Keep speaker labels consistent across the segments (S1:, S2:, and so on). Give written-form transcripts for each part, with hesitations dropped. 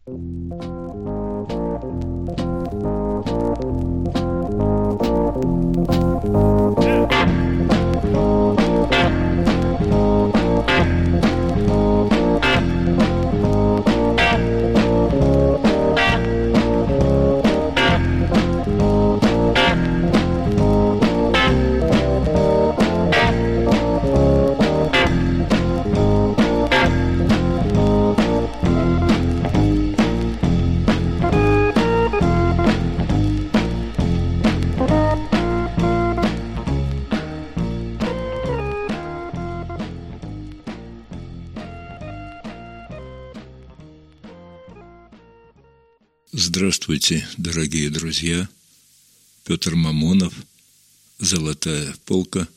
S1: Здравствуйте, дорогие друзья! Петр Мамонов, «Золотая полка»,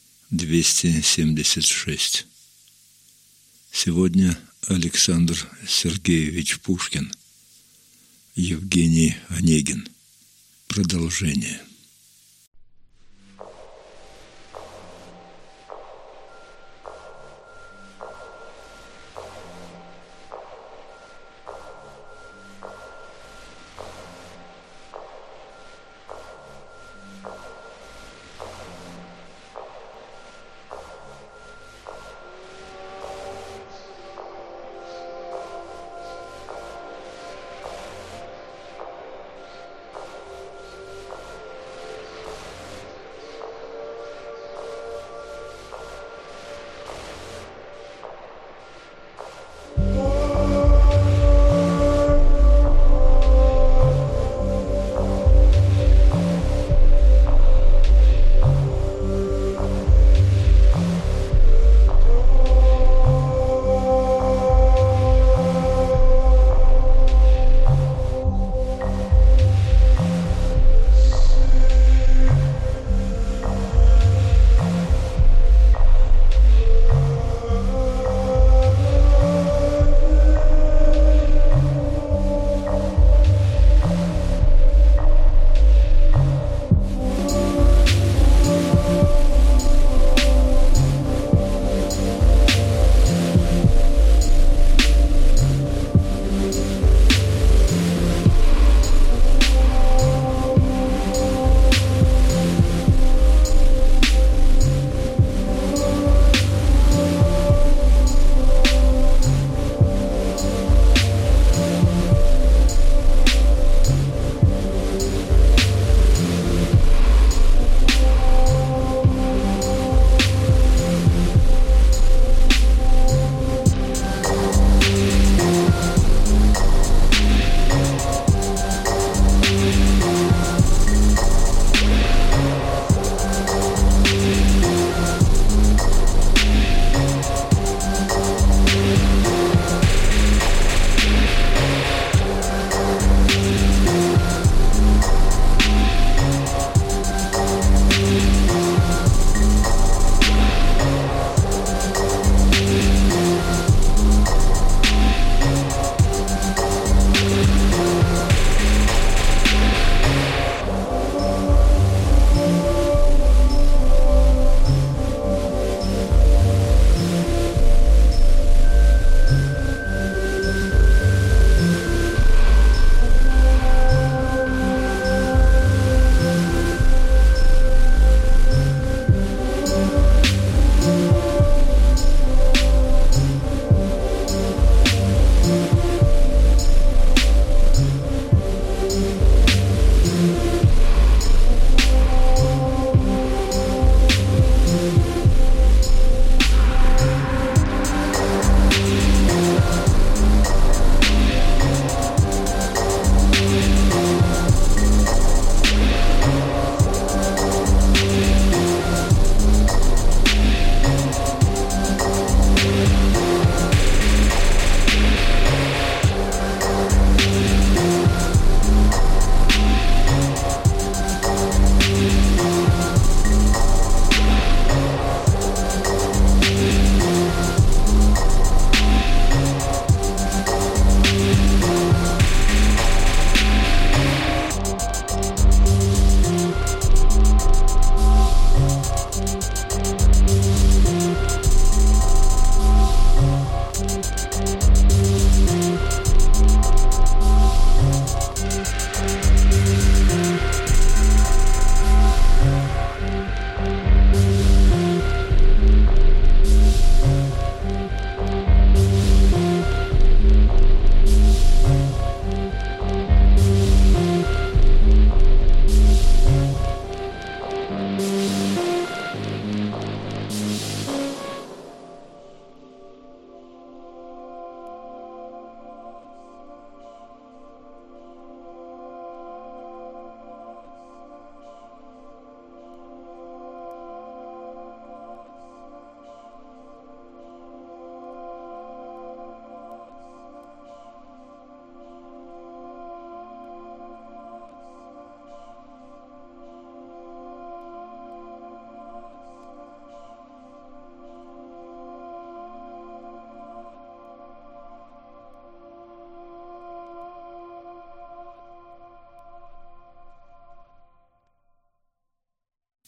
S1: 276. Сегодня Александр Сергеевич Пушкин, Евгений Онегин. Продолжение.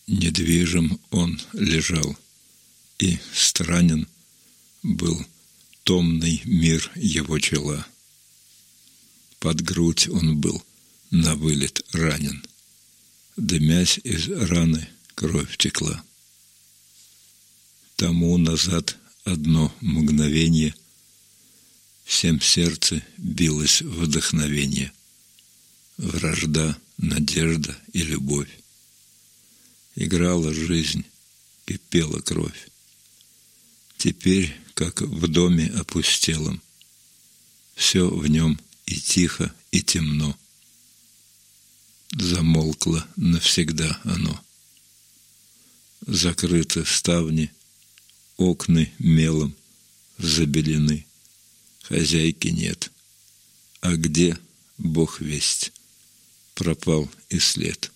S1: Недвижим он лежал, и странен был томный мир его чела. Под грудь он был на вылет ранен, дымясь из раны кровь текла. Тому назад одно мгновенье всем в сердце билось вдохновение, вражда, надежда и любовь. Играла жизнь, кипела кровь. Теперь, как в доме опустелом, все в нем и тихо, и темно. Замолкло навсегда оно. Закрыты ставни, окны мелом забелены. Хозяйки нет, а где, Бог весть, пропал и след.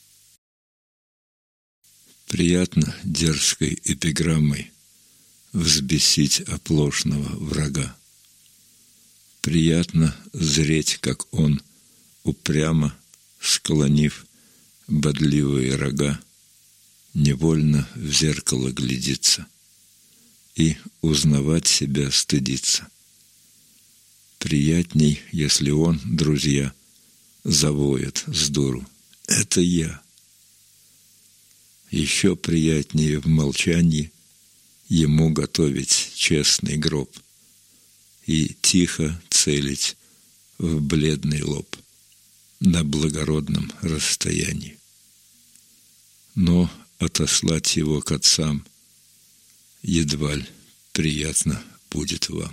S1: Приятно дерзкой эпиграммой взбесить оплошного врага. Приятно зреть, как он, упрямо склонив бодливые рога, невольно в зеркало глядится и узнавать себя стыдится. Приятней, если он, друзья, завоет сдуру: «Это я». Еще приятнее в молчании ему готовить честный гроб и тихо целить в бледный лоб на благородном расстоянии. Но отослать его к отцам едва ли приятно будет вам.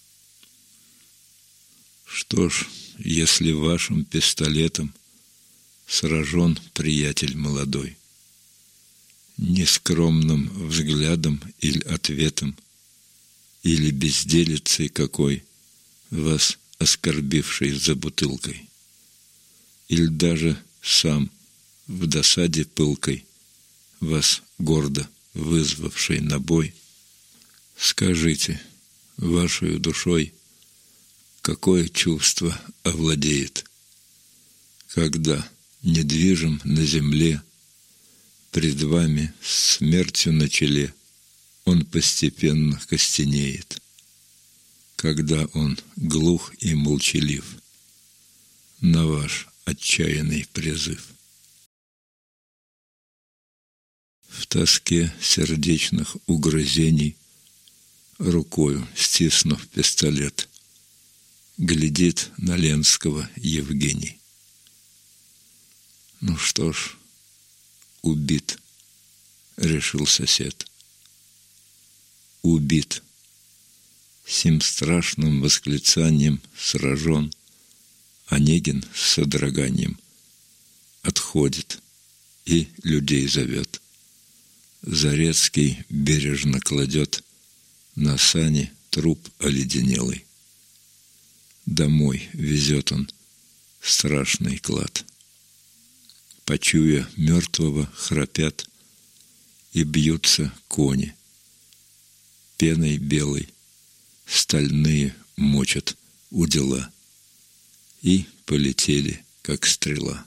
S1: Что ж, если вашим пистолетом сражен приятель молодой, нескромным взглядом или ответом, или безделицей какой, вас оскорбивший за бутылкой, или даже сам в досаде пылкой, вас гордо вызвавший на бой, скажите, вашей душой какое чувство овладеет, когда недвижим на земле пред вами смертью на челе он постепенно костенеет, когда он глух и молчалив на ваш отчаянный призыв. В тоске сердечных угрызений, рукою стиснув пистолет, глядит на Ленского Евгений. Ну что ж, убит, решил сосед. Убит. Сим страшным восклицанием сражен, Онегин с содроганием отходит и людей зовет. Зарецкий бережно кладет на сани труп оледенелый. Домой везет он страшный клад. Почуя мертвого, храпят и бьются кони. Пеной белой стальные мочат удила и полетели, как стрела.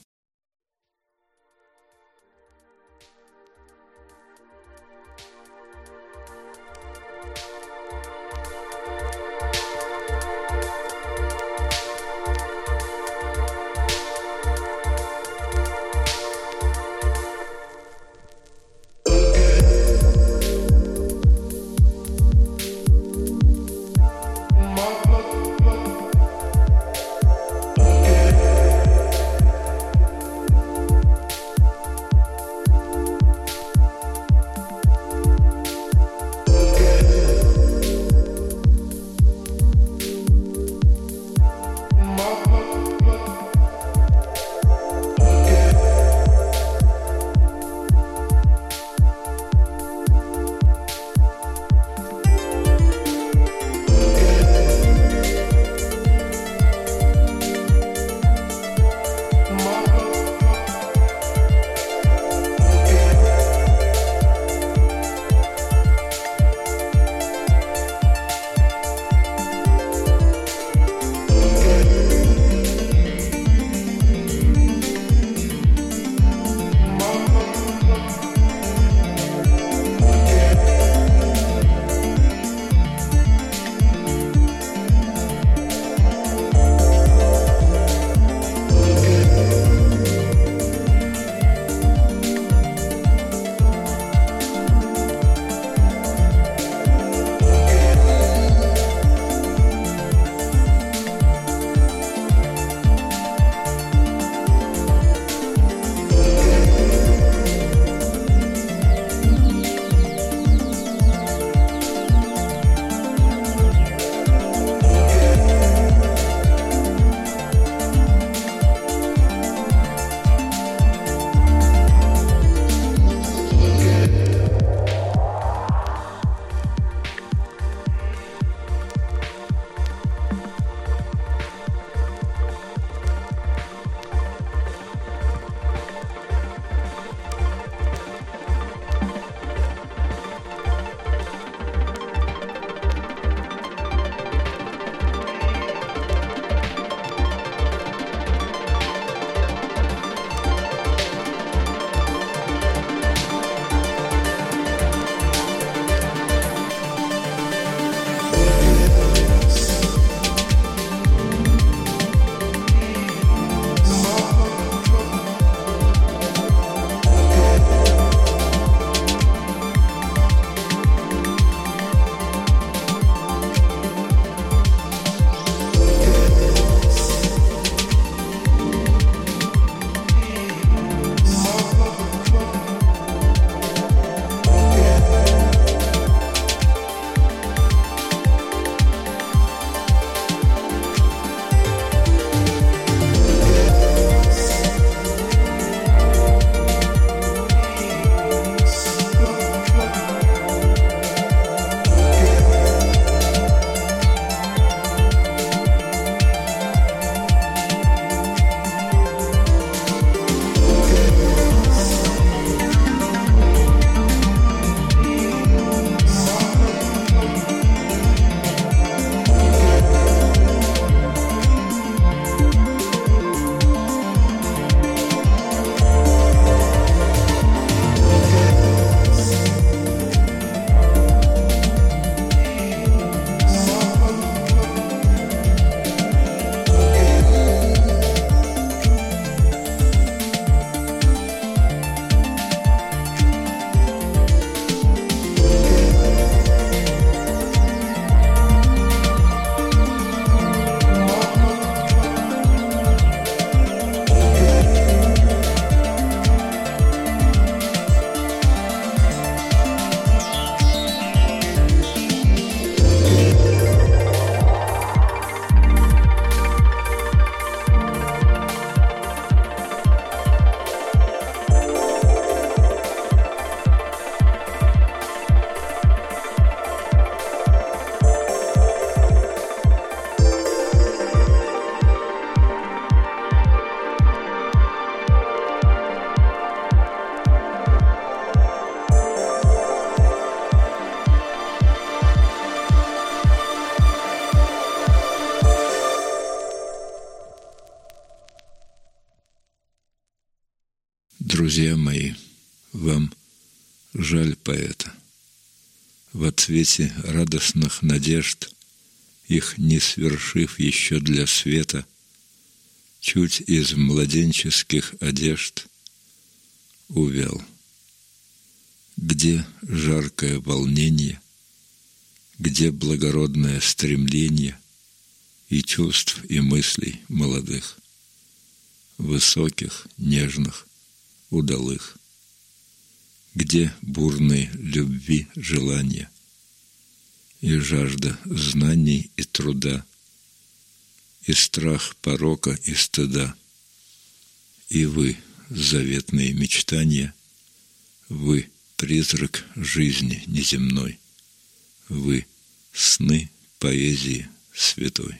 S1: Друзья мои, вам жаль поэта. В отсвете радостных надежд, их не свершив еще для света, чуть из младенческих одежд увял. Где жаркое волнение, где благородное стремление и чувств, и мыслей молодых, высоких, нежных, удалых? Где бурные любви желания и жажда знаний и труда, и страх порока и стыда? И вы, заветные мечтания, вы, призрак жизни неземной, вы, сны поэзии святой.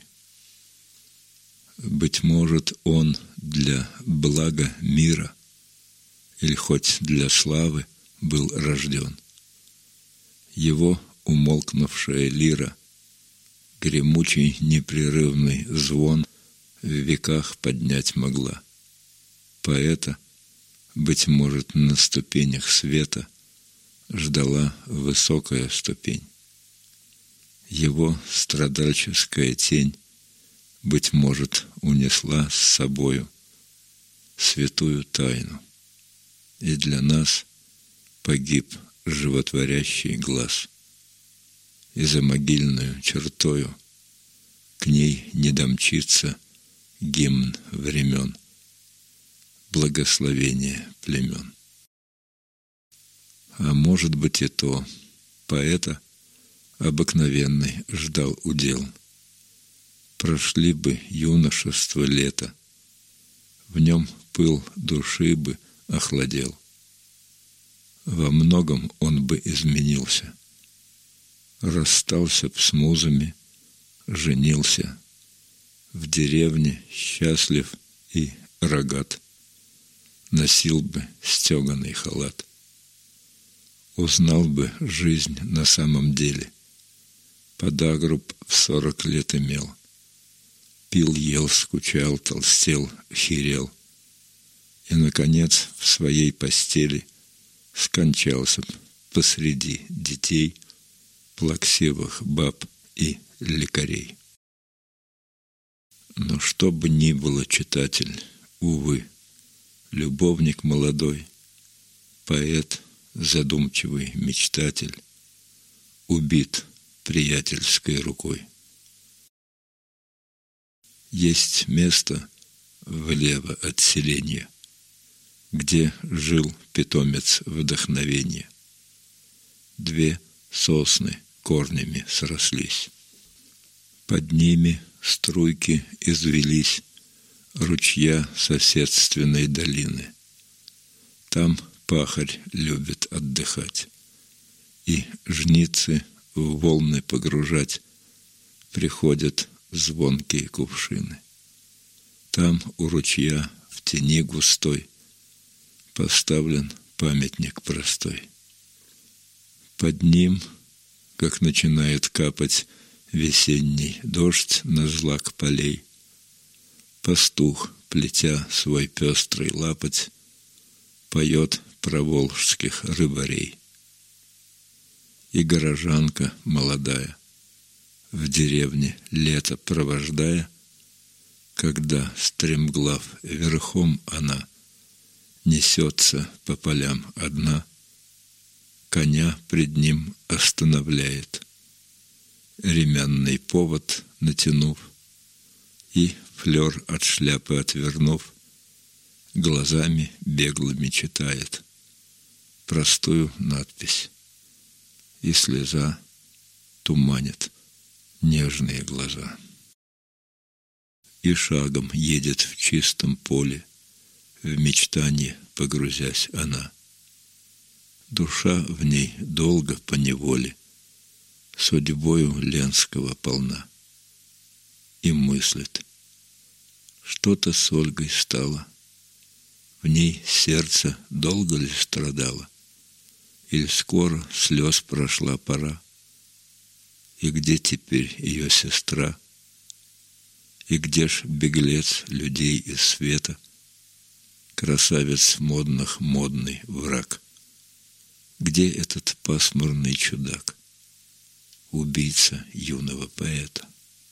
S1: Быть может, он для блага мира или хоть для славы был рожден. Его умолкнувшая лира, гремучий непрерывный звон в веках поднять могла. Поэта, быть может, на ступенях света ждала высокая ступень. Его страдальческая тень, быть может, унесла с собою святую тайну, и для нас погиб животворящий глаз, и за могильную чертою к ней не домчится гимн времен, благословение племен. А может быть и то, поэта обыкновенный ждал удел. Прошли бы юношество лето, в нем пыл души бы охладел. Во многом он бы изменился, расстался б с музами, женился, в деревне счастлив и рогат, носил бы стеганый халат, узнал бы жизнь на самом деле, подагру в 40 лет имел, пил, ел, скучал, толстел, херел, и, наконец, в своей постели скончался посреди детей, плаксивых баб и лекарей. Но что бы ни было, читатель, увы, любовник молодой, поэт, задумчивый мечтатель, убит приятельской рукой. Есть место влево от селения, где жил питомец вдохновения. 2 сосны корнями срослись. Под ними струйки извелись ручья соседственной долины. Там пахарь любит отдыхать, и жницы в волны погружать приходят звонкие кувшины. Там у ручья в тени густой поставлен памятник простой. Под ним, как начинает капать весенний дождь на злак полей, пастух, плетя свой пестрый лапоть, поет про волжских рыбарей. И горожанка молодая, в деревне лето провождая, когда, стремглав верхом она, несется по полям одна, коня пред ним остановляет, ремянный повод натянув, и, флер от шляпы отвернув, глазами беглыми читает простую надпись, и слеза туманит нежные глаза. И шагом едет в чистом поле, в мечтанье погрузясь она. Душа в ней долго поневоле судьбою Ленского полна. И мыслит, что-то с Ольгой стало, в ней сердце долго ли страдало, или скоро слез прошла пора, и где теперь ее сестра, и где ж беглец людей из света, красавец модных модный враг? Где этот пасмурный чудак, убийца юного поэта?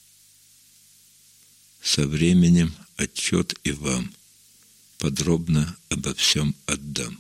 S1: Со временем отчет и вам подробно обо всем отдам.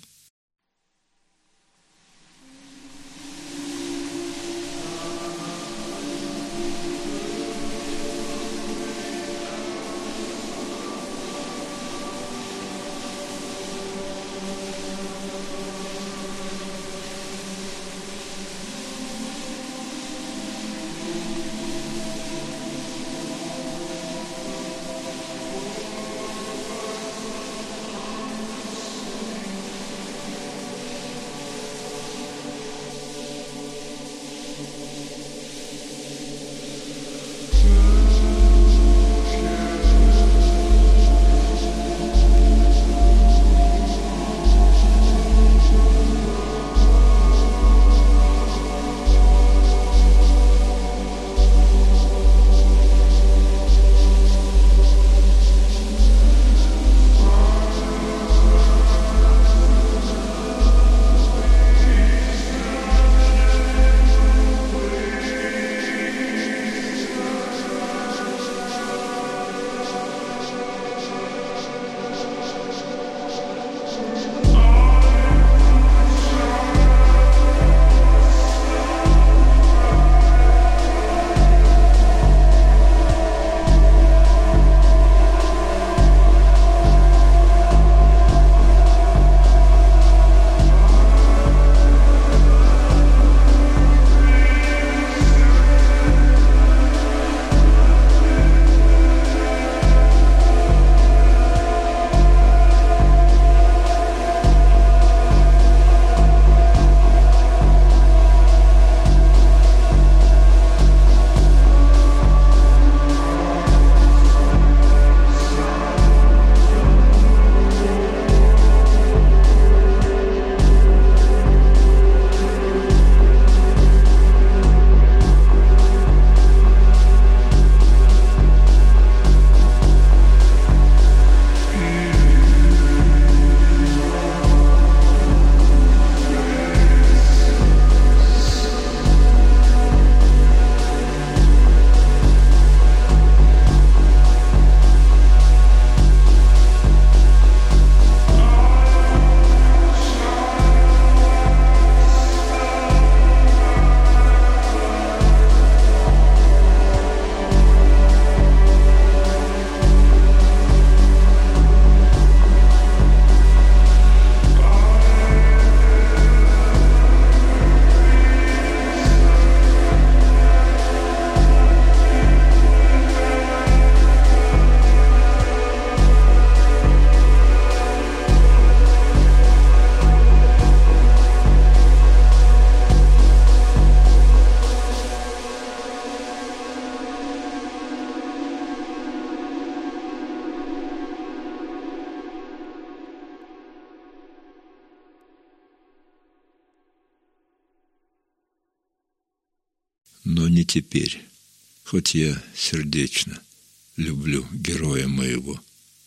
S1: Но не теперь, хоть я сердечно люблю героя моего.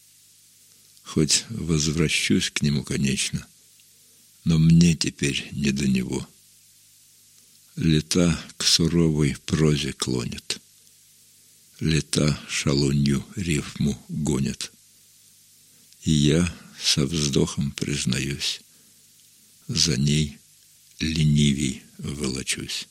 S1: Хоть возвращусь к нему, конечно, но мне теперь не до него. Лета к суровой прозе клонят, лета шалунью рифму гонят. И я со вздохом признаюсь, за ней ленивей волочусь.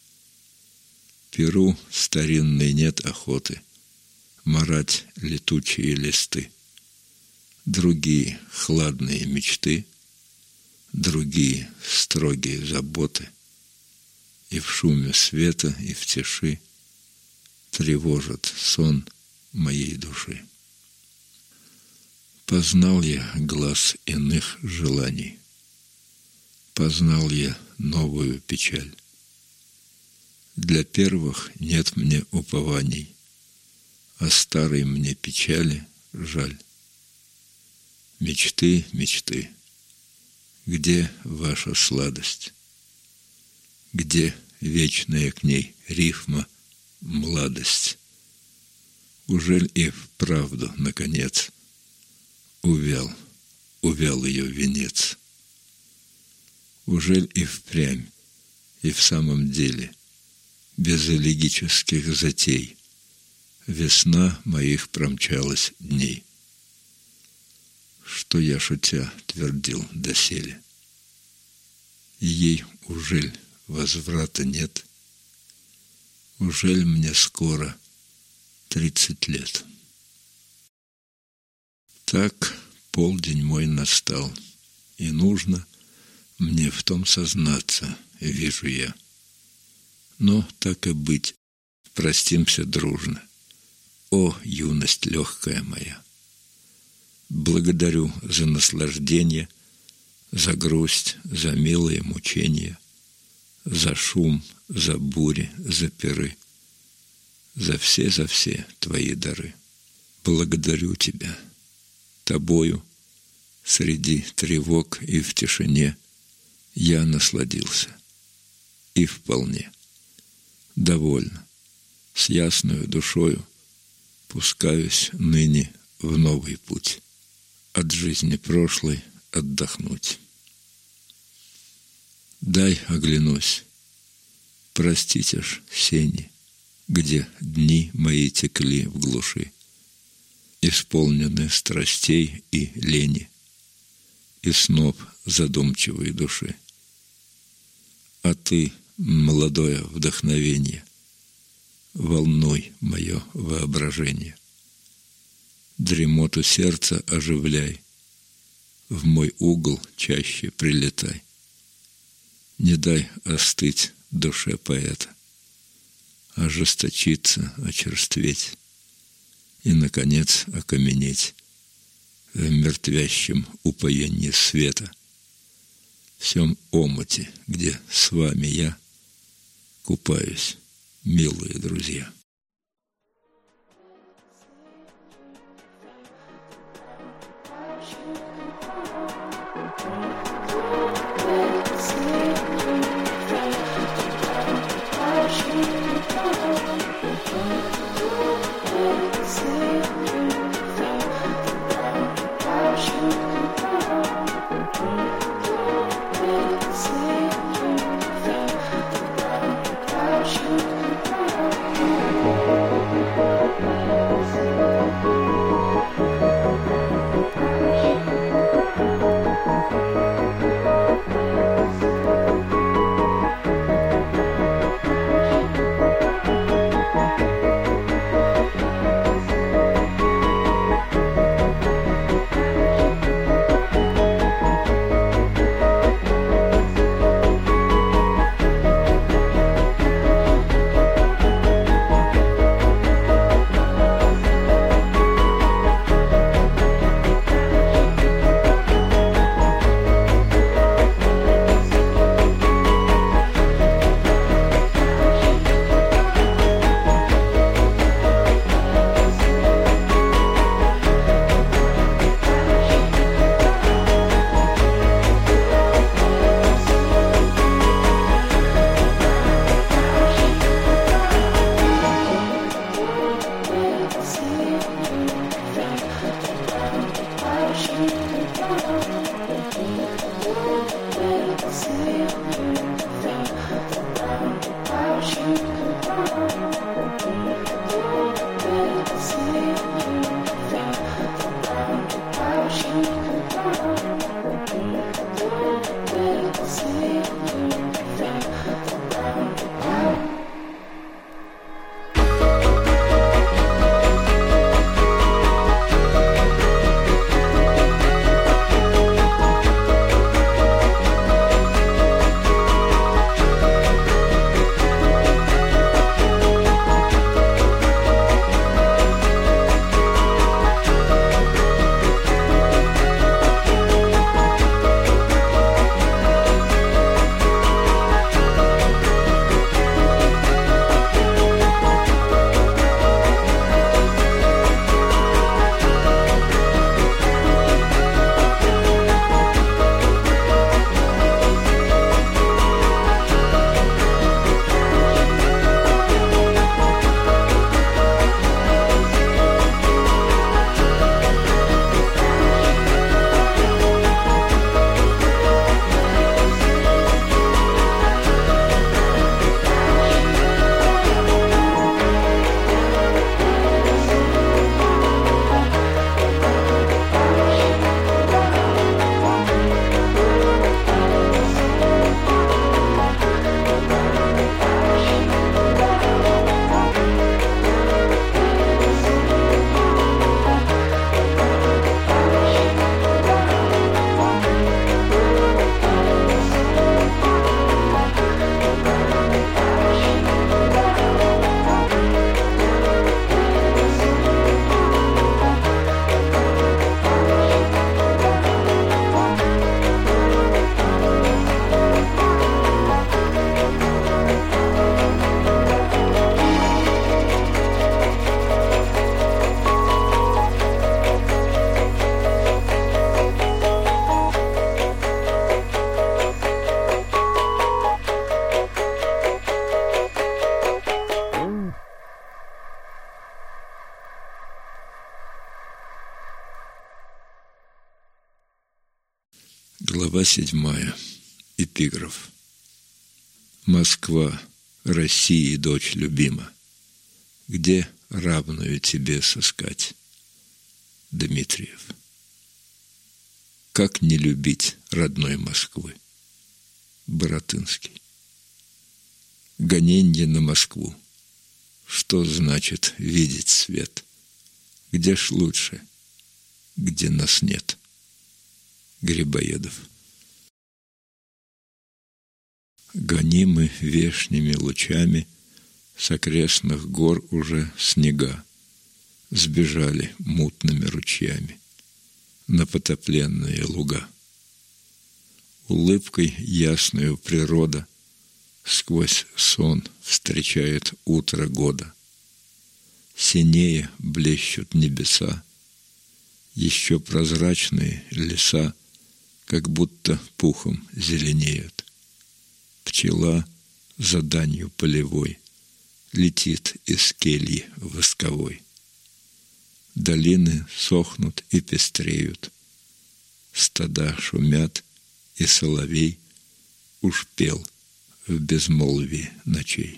S1: Перу старинной нет охоты марать летучие листы. Другие хладные мечты, другие строгие заботы, и в шуме света, и в тиши тревожат сон моей души. Познал я глас иных желаний, познал я новую печаль. Для первых нет мне упований, а старой мне печали жаль. Мечты, мечты, где ваша сладость? Где вечная к ней рифма младость? Ужель и вправду, наконец, увял увял ее венец. Ужель и впрямь, и в самом деле, без элегических затей, весна моих промчалась дней? Что я, шутя, твердил доселе? Ей ужель возврата нет? Ужель мне скоро 30 лет? Так полдень мой настал, и нужно мне в том сознаться, вижу я. Но так и быть, простимся дружно. О, юность легкая моя! Благодарю за наслаждение, за грусть, за милые мучения, за шум, за бури, за пиры, за все твои дары. Благодарю тебя. Тобою среди тревог и в тишине я насладился. И вполне. Довольно, с ясною душою пускаюсь ныне в новый путь. От жизни прошлой отдохнуть. Дай оглянусь. Простите ж сени, где дни мои текли в глуши, исполнены страстей и лени, и снов задумчивой души. А ты, молодое вдохновение, волнуй мое воображение. Дремоту сердца оживляй, в мой угол чаще прилетай. Не дай остыть душе поэта, ожесточиться, очерстветь и, наконец, окаменеть в мертвящем упоении света, в сем омуте, где с вами я купаюсь, милые друзья. Глава 7. Эпиграф. Москва, России дочь любима, где равную тебе сыскать? Дмитриев. Как не любить родной Москвы? Баратынский. Гоненье на Москву. Что значит видеть свет? Где ж лучше, где нас нет? Грибоедов. Гонимы вешними лучами с окрестных гор уже снега, сбежали мутными ручьями на потопленные луга. Улыбкой ясною природа сквозь сон встречает утро года. Синее блещут небеса, еще прозрачные леса как будто пухом зеленеют. Пчела за данью полевой летит из кельи восковой. Долины сохнут и пестреют, стада шумят, и соловей уж пел в безмолвии ночей.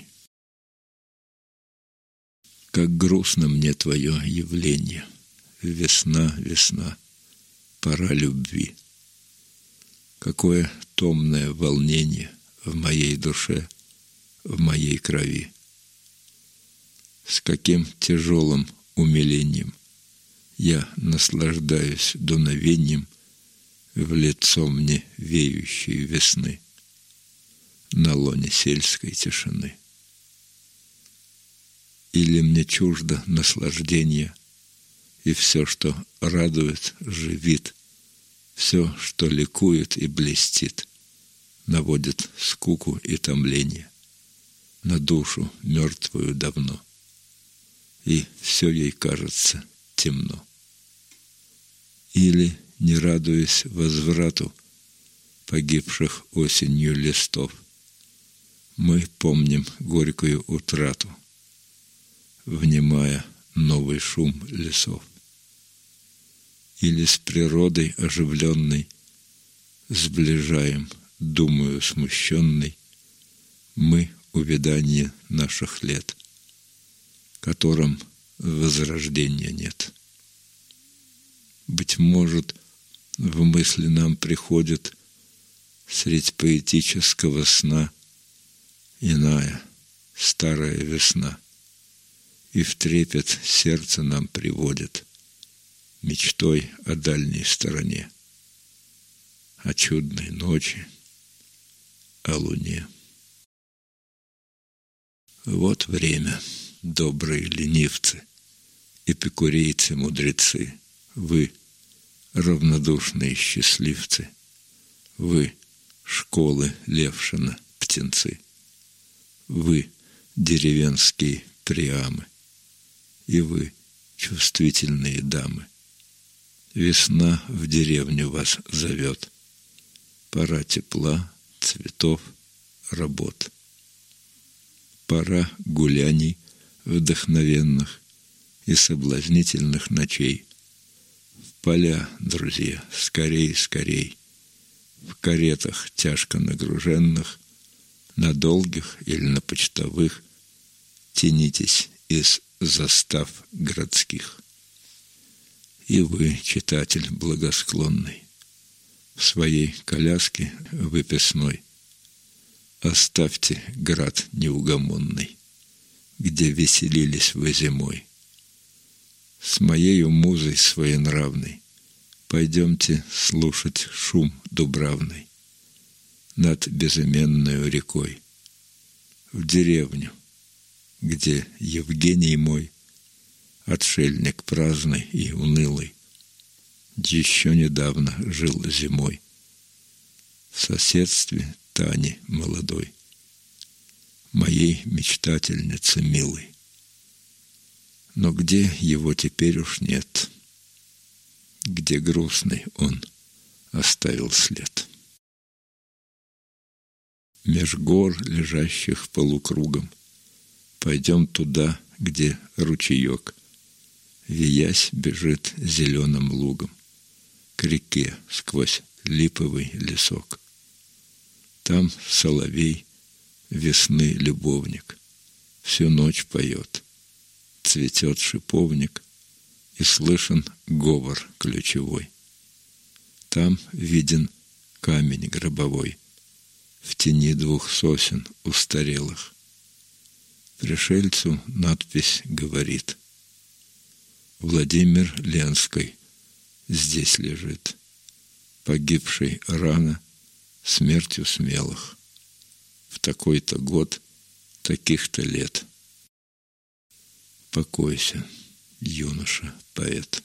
S1: Как грустно мне твое явление, весна, весна, пора любви. Какое томное волнение в моей душе, в моей крови. С каким тяжелым умилением я наслаждаюсь дуновением в лицо мне веющей весны на лоне сельской тишины. Или мне чуждо наслаждение, и все, что радует, живит, все, что ликует и блестит, наводит скуку и томление на душу мертвую давно, и все ей кажется темно. Или, не радуясь возврату погибших осенью листов, мы помним горькую утрату, внимая новый шум лесов. Или с природой оживленной сближаем, думаю смущенный, мы увядание наших лет, которым возрождения нет. Быть может, в мысли нам приходит средь поэтического сна иная, старая весна, и в трепет сердце нам приводит мечтой о дальней стороне, о чудной ночи, о луне. Вот время, добрые ленивцы, эпикурейцы-мудрецы, вы, равнодушные счастливцы, вы, школы Левшина, птенцы, вы, деревенские приамы, и вы, чувствительные дамы. Весна в деревню вас зовет, пора тепла, цветов, работ. Пора гуляний вдохновенных и соблазнительных ночей. В поля, друзья, скорей, скорей, в каретах тяжко нагруженных, на долгих или на почтовых, тянитесь из застав городских. И вы, читатель благосклонный, в своей коляске выписной оставьте град неугомонный, где веселились вы зимой. С моею музой своенравной пойдемте слушать шум дубравный над безыменною рекой, в деревню, где Евгений мой, отшельник праздный и унылый, еще недавно жил зимой в соседстве Тани молодой, моей мечтательницы милой. Но где его теперь уж нет, где грустный он оставил след. Меж гор, лежащих полукругом, пойдем туда, где ручеек, виясь, бежит зеленым лугом к реке сквозь липовый лесок. Там соловей, весны любовник, всю ночь поет. Цветет шиповник, и слышен говор ключевой. Там виден камень гробовой в тени двух сосен устарелых. Пришельцу надпись говорит: Владимир Ленский здесь лежит, погибший рано смертью смелых, в такой-то год, таких-то лет. Покойся, юноша-поэт.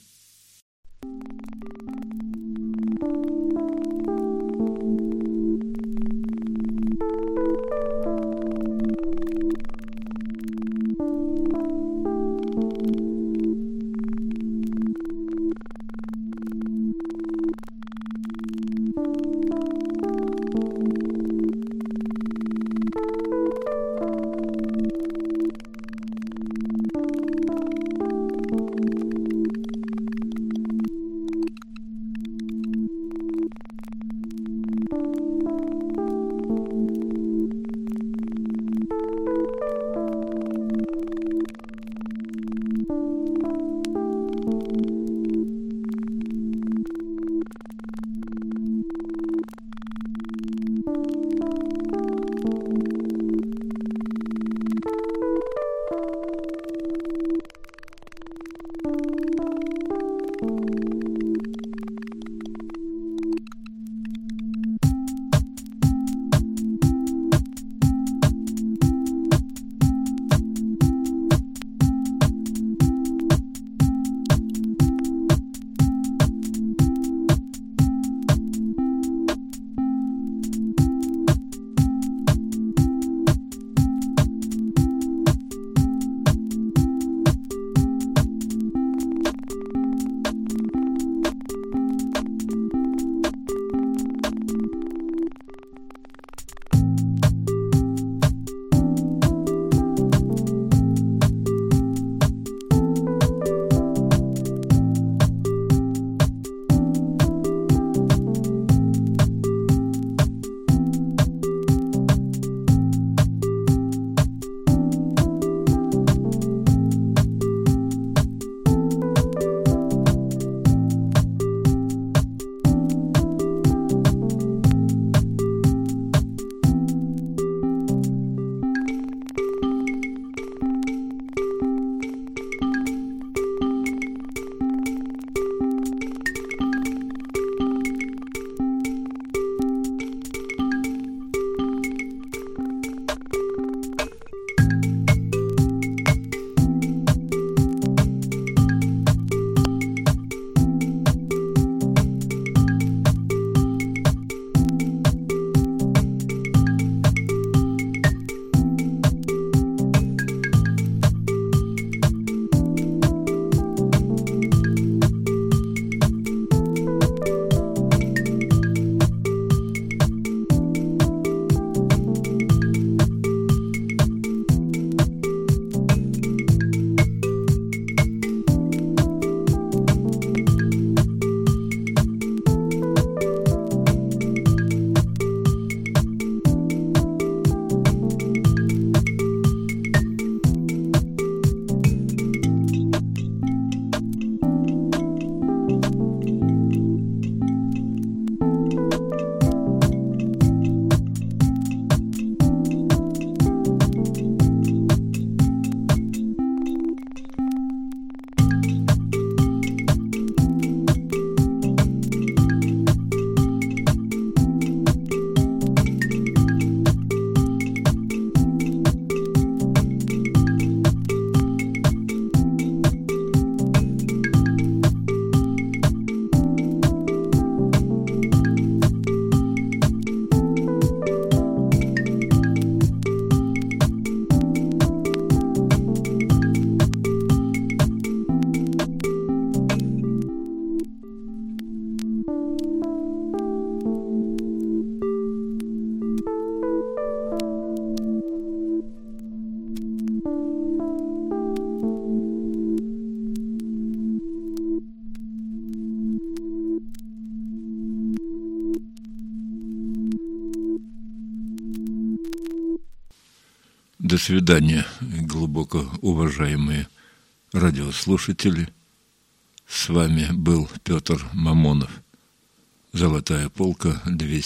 S1: До свидания, глубоко уважаемые радиослушатели. С вами был Петр Мамонов. Золотая полка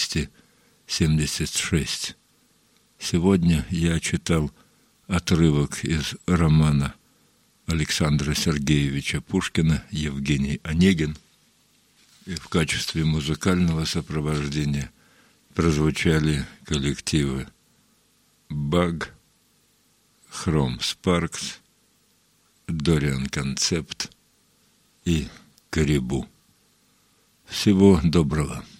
S1: 276. Сегодня я читал отрывок из романа Александра Сергеевича Пушкина «Евгений Онегин». И в качестве музыкального сопровождения прозвучали коллективы «Баг», «Хром Спаркс», «Дориан Концепт» и «Карибу». Всего доброго.